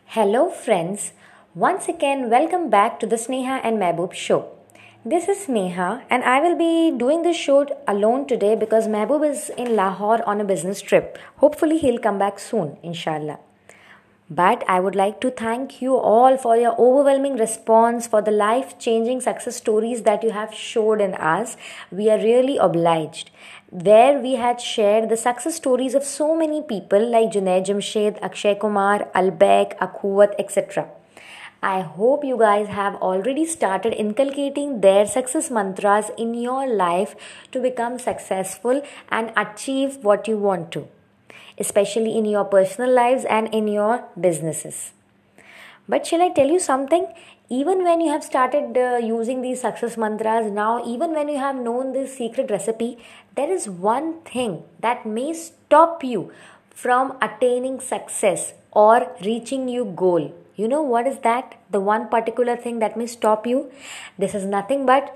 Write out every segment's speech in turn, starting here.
Hello, friends. Once again, welcome back to the Sneha and Mehboob show. This is Sneha, and I will be doing this show alone today because Mehboob is in Lahore on a business trip. Hopefully, he'll come back soon, inshallah. But I would like to thank you all for your overwhelming response, for the life changing success stories that you have showed in us. We are really obliged. Where we had shared the success stories of so many people like Junaid Jamshed, Akshay Kumar, Albek, Akhuwat, etc. I hope you guys have already started inculcating their success mantras in your life to become successful and achieve what you want to, especially in your personal lives and in your businesses. But shall I tell you something? Even when you have started using these success mantras now, even when you have known this secret recipe, there is one thing that may stop you from attaining success or reaching your goal. You know what is that? The one particular thing that may stop you? This is nothing but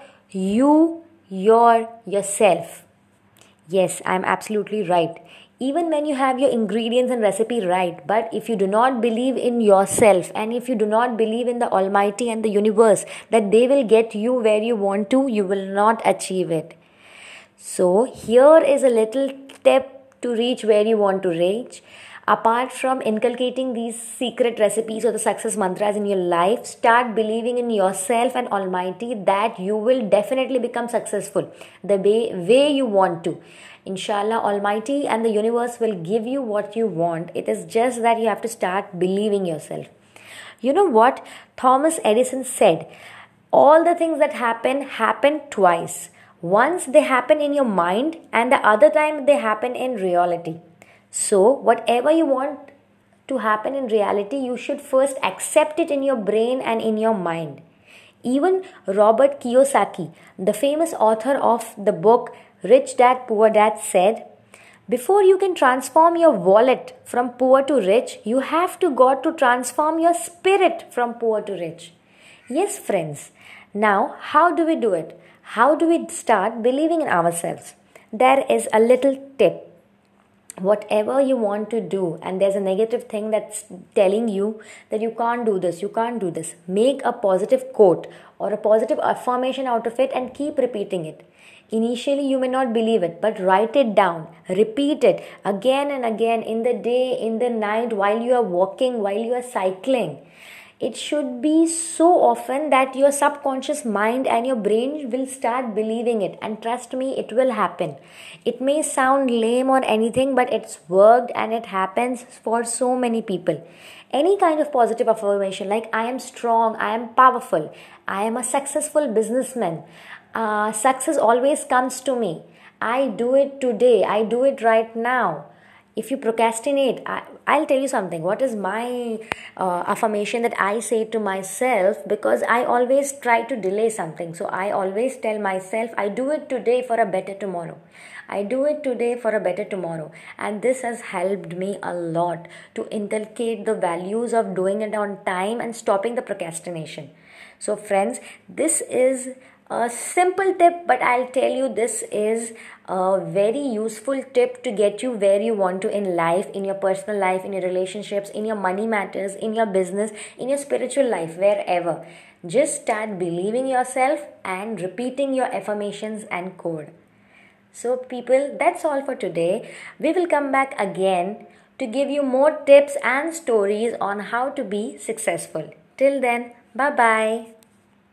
yourself. Yes, I'm absolutely right. Even when you have your ingredients and recipe right, but if you do not believe in yourself and if you do not believe in the Almighty and the universe that they will get you where you want to, you will not achieve it. So, here is a little tip to reach where you want to reach. Apart from inculcating these secret recipes or the success mantras in your life, start believing in yourself and Almighty that you will definitely become successful the way you want to. Inshallah, Almighty and the universe will give you what you want. It is just that you have to start believing yourself. You know what? Thomas Edison said, all the things that happen twice. Once they happen in your mind, and the other time they happen in reality. So, whatever you want to happen in reality, you should first accept it in your brain and in your mind. Even Robert Kiyosaki, the famous author of the book Rich Dad Poor Dad, said, before you can transform your wallet from poor to rich, you have got to transform your spirit from poor to rich. Yes, friends. Now, how do we do it? How do we start believing in ourselves? There is a little tip. Whatever you want to do, and there's a negative thing that's telling you that you can't do this, make a positive quote or a positive affirmation out of it and keep repeating it. Initially you may not believe it, but write it down, repeat it again and again, in the day, in the night, while you are walking, while you are cycling. It should be so often that your subconscious mind and your brain will start believing it. And trust me, it will happen. It may sound lame or anything, but it's worked and it happens for so many people. Any kind of positive affirmation like I am strong, I am powerful, I am a successful businessman. Success always comes to me. I do it today. I do it right now. If you procrastinate, I'll tell you something. What is my affirmation that I say to myself? Because I always try to delay something. So I always tell myself, I do it today for a better tomorrow. I do it today for a better tomorrow. And this has helped me a lot to inculcate the values of doing it on time and stopping the procrastination. So friends, this is a simple tip, but I'll tell you this is a very useful tip to get you where you want to in life, in your personal life, in your relationships, in your money matters, in your business, in your spiritual life, wherever. Just start believing yourself and repeating your affirmations and code. So people, that's all for today. We will come back again to give you more tips and stories on how to be successful. Till then, bye-bye.